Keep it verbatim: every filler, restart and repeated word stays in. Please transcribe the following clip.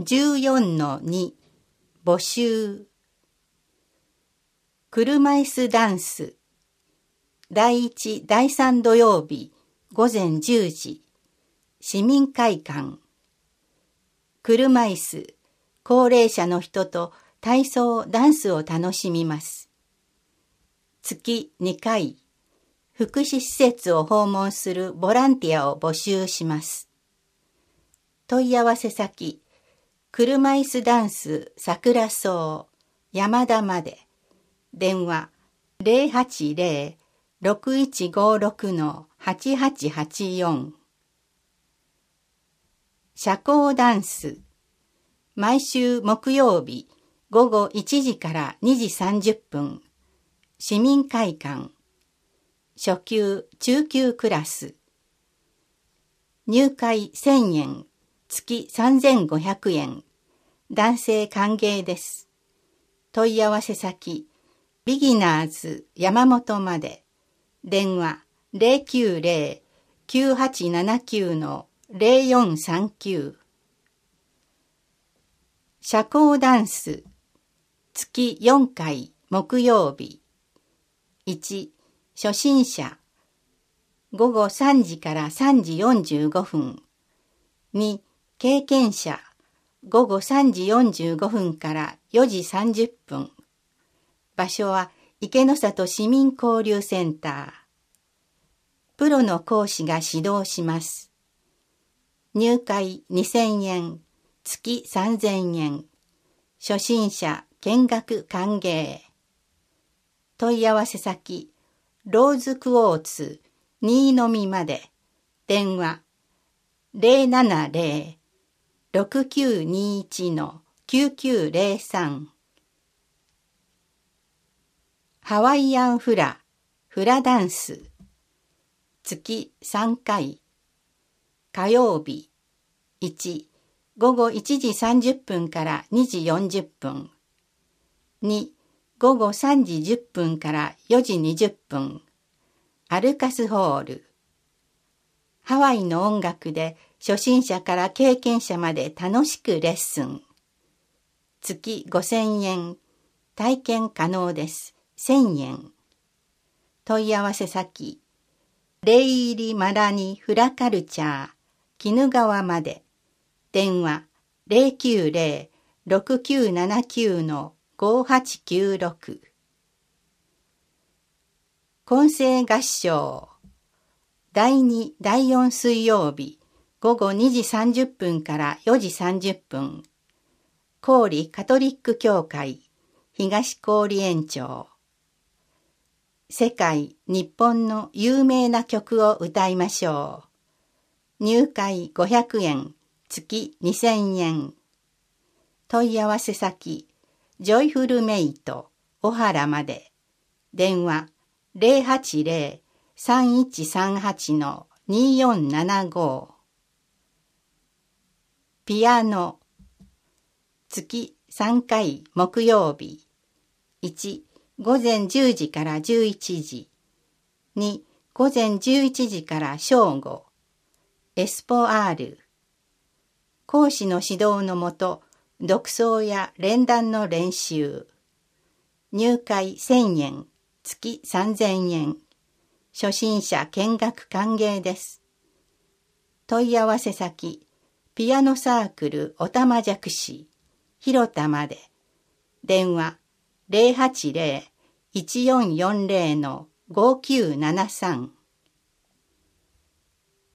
じゅうよんのに 募集。車椅子ダンスだいいちだいさん土曜日ごぜんじゅうじ市民会館。車椅子高齢者の人と体操ダンスを楽しみます。月にかい福祉施設を訪問するボランティアを募集します。問い合わせ先車椅子ダンス桜草山田まで。電話 ゼロはちゼロ ろくいちごろく はちはちはちよん。社交ダンス毎週木曜日ごごいちじからにじさんじゅっぷん市民会館。初級中級クラス。入会せんえん月さんぜんごひゃくえん。男性歓迎です。問い合わせ先ビギナーズ山本まで。電話 ゼロきゅうゼロ きゅうはちななきゅう ゼロよんさんきゅう。社交ダンス月よんかい木曜日。いち初心者ごごさんじからさんじよんじゅうごふん。に経験者ごごさんじよんじゅうごふんからよじさんじゅっぷん。場所は池の里市民交流センター。プロの講師が指導します。入会にせんえん月さんぜんえん。初心者見学歓迎。問い合わせ先ローズクォーツ新の実まで。電話ゼロななゼロ ろくきゅうにいち きゅうきゅうゼロさん。ハワイアンフラフラダンス月さんかい。火曜日いちごごいちじさんじゅっぷんからにじよんじゅっぷん。にごごさんじじゅっぷんからよじにじゅっぷん。アルカスホール。ハワイの音楽で初心者から経験者まで楽しくレッスン。月ごせんえん。体験可能です。せんえん。問い合わせ先レイイリマラニフラカルチャー鬼怒川まで。電話ゼロきゅうゼロ ろくきゅうななきゅう ごはちきゅうろく。混声合唱だいにだいよん水曜日ごごにじさんじゅっぷんからよじさんじゅっぷん。郡カトリック教会東郡園長。世界日本の有名な曲を歌いましょう。入会ごひゃくえん月にせんえん。問い合わせ先ジョイフルメイト小原まで。電話ゼロはちゼロ さんいちさんはち によんななご。ピアノ月さんかい木曜日。いちごぜんじゅうじからじゅういちじ。にごぜんじゅういちじから正午。エスポアール。講師の指導のもと独奏や連弾の練習。入会せんえん月さんぜんえん。初心者見学歓迎です。問い合わせ先ピアノサークルおたまじゃくし広田まで。電話ゼロはちゼロ いちよんよんゼロ ごきゅうななさん。